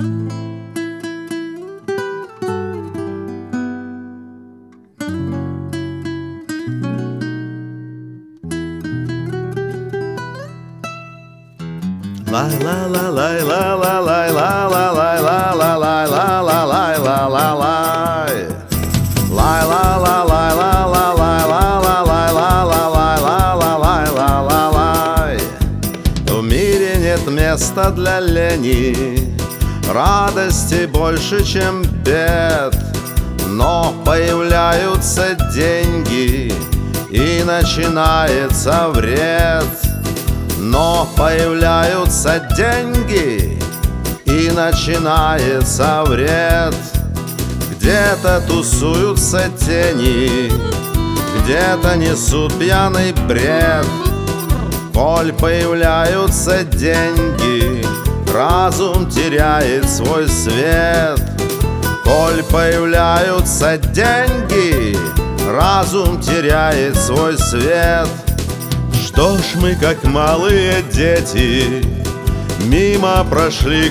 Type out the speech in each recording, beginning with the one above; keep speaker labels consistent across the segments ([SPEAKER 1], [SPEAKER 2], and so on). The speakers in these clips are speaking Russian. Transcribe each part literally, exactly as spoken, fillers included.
[SPEAKER 1] Ла ла ла ла ла ла ла ла ла ла ла ла ла ла ла ла ла ла лай лай ла ла ла ла ла ла ла ла ла ла ла ла ла ла ла ла лай. В мире нет места для лени, радости больше, чем бед, но появляются деньги и начинается вред. Но появляются деньги и начинается вред. Где-то тусуются тени, где-то несут пьяный бред. Коль появляются деньги, разум теряет свой свет. Коль появляются деньги, разум теряет свой свет. Что ж мы, как малые дети, мимо прошли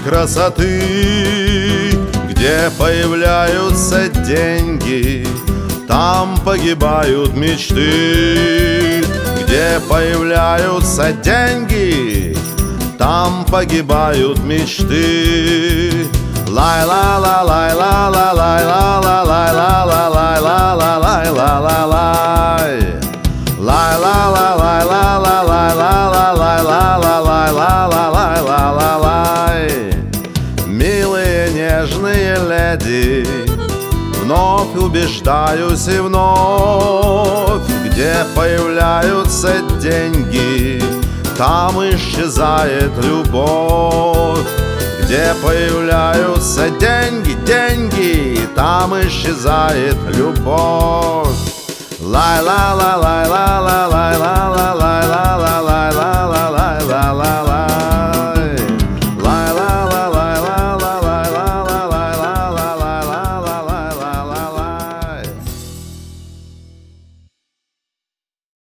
[SPEAKER 1] красоты. Где появляются деньги, там погибают мечты. Где появляются деньги, там погибают мечты. Лай ла ла лай ла ла лай ла ла лай ла ла лай ла ла лай ла ла лай лай ла ла лай ла ла лай ла ла лай ла ла лай ла ла лай ла ла лай. Милые нежные леди, вновь убеждаюсь и вновь. Где появляются деньги, там исчезает любовь. Где появляются деньги, деньги, там исчезает любовь. Лай ла ла лай ла